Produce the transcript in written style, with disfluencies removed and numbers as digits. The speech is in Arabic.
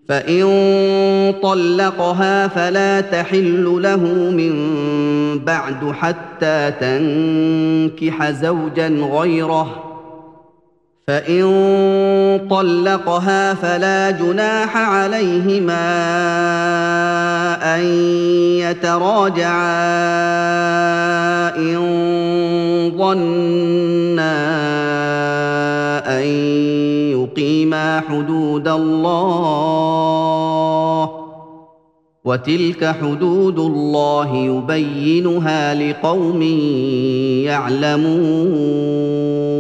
فإن طلقها فلا تحل له من بعد حتى تنكح زوجا غيره، فإن طلقها فلا جناح عليهما أن يتراجعا إن ظنا أن يقيما حدود الله، وتلك حدود الله يبينها لقوم يعلمون.